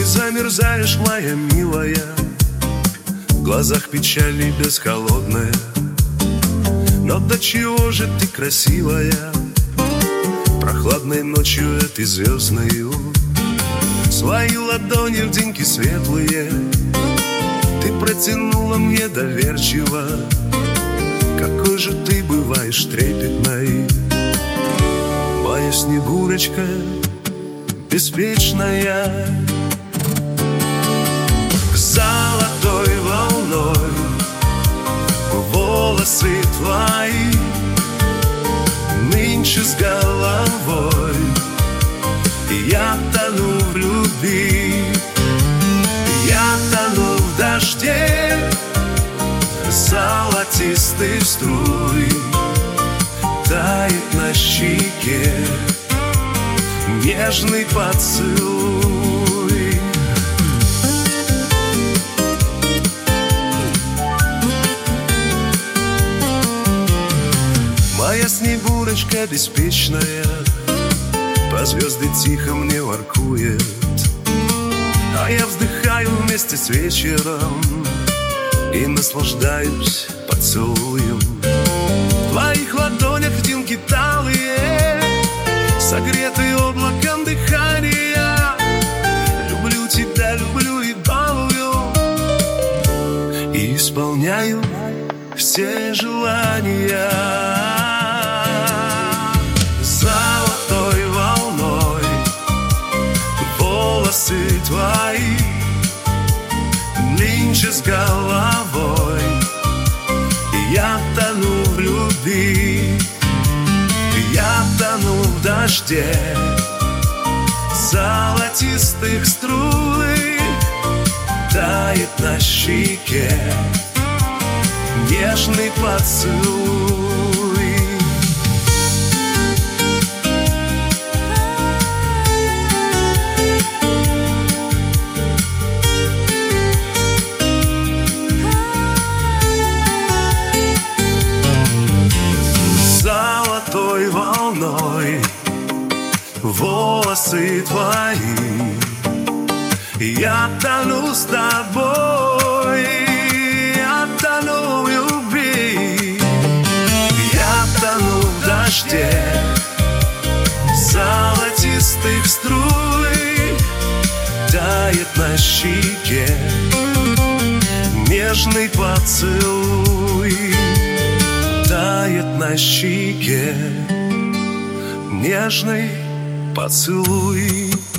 замерзаешь, моя милая, в глазах печаль без холодная. Но до чего же ты красивая, прохладной ночью этой звездною. Свои ладони в деньки светлые ты протянула мне доверчиво. Какой же ты бываешь трепетной, моя Снегурочка беспечная. Золотой волной волосы твои нынче с головой, я тону в любви, я тону в дожде золотистых струй. Тает на щеке нежный поцелуй. Моя Снегурочка беспечная по звезды тихо мне воркует, а я вздыхаю вместе с вечером и наслаждаюсь поцелуем. В твоих ладонях льдинки талые, согретые облаком дыхания. Люблю тебя, люблю и балую, и исполняю все желания. Золотой волной волосы твои нынче с головой, я тону в любви, я тону в дожде золотистых струй. Тает на щеке нежный поцелуй. Золотой волной волосы твои, я тону с тобой, я тону в любви, я тону в дожде золотистых струй. Тает на щеке нежный поцелуй. Тает на щеке нежный поцелуй.